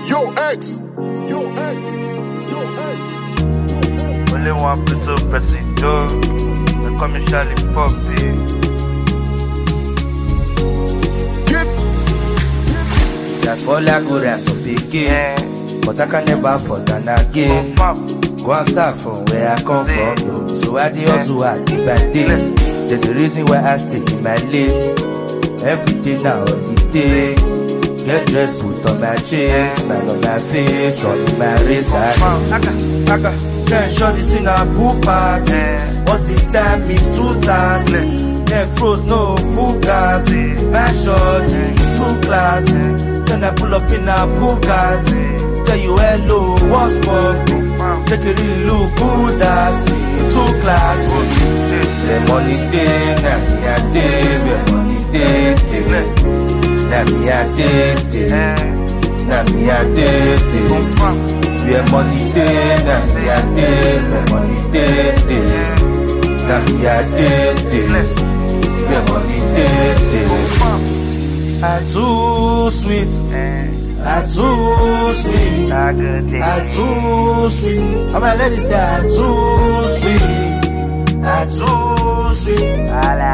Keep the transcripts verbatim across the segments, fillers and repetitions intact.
Yo ex, yo ex, yo ex. Only one person pressing door. They call me Charlie Poppy. Get, That fall like good as a big game, but I can never fall down again. Go and start from where I come from, no. So I the hustle, I keep my day. There's a reason why I stay in my lane. Everything now on the day. Get dressed, put on my chain, smile on my face, on my wrist. I got ten shorties in a pool party. What's the time? It's two thirty. Then froze, no full gas. My shorty, too classy. Then I pull up in a Bugatti. Tell you hello, what's poppin'? Take a little look good at me. Too classy. The money day, now me a day. The money day, day. Now me a day, day. Now me a day, day. The money day, now me a day. The money day, day. Now me a day, day. The money day, day. I too sweet, I too sweet, I too sweet. All my ladies say I too sweet, I too sweet,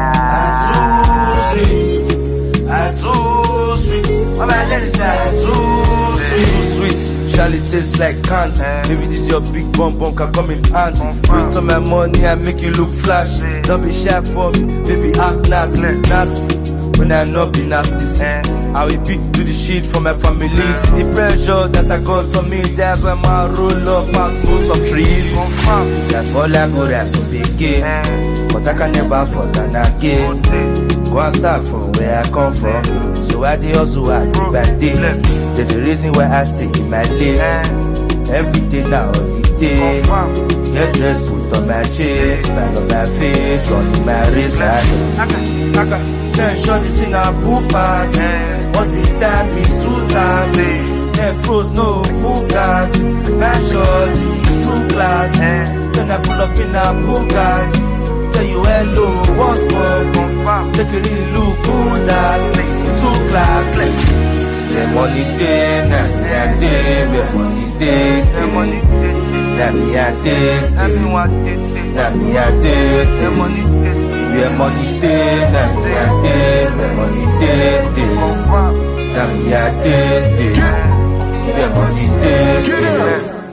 I too sweet, I too sweet. All my ladies say I too sweet, too sweet. Charlie tastes like candy. Maybe this your big bum bum can come in handy. Wait on my money and make you look flash. Don't be shy for me, baby act nasty, nasty. When I not be nasty, see, I will pick to the shit for my family. See the pressure that I got on me, that's why my roll up and smoke some trees. That fall like good as a big game, but I can never fall down again. Go and start from where I come from, so I the hustle, I do by day. There's a reason why I stay in my lane. Every day now on the day. Get dressed, put on my chain, smile on my face, on my wrist. I got ten shorties in a pool party. What's the time? It's two thirty. Then froze, no full gas. My shorty, too classy. Then I pull up in a Bugatti. Tell you hello, what's up? Take a little look good at me. Too classy. The money day, now me a day. The money day, day. Now me a day, day. Now me a day, day. We are money day, now me a day. We are money day, day. Now me a day, day. We are money day, day.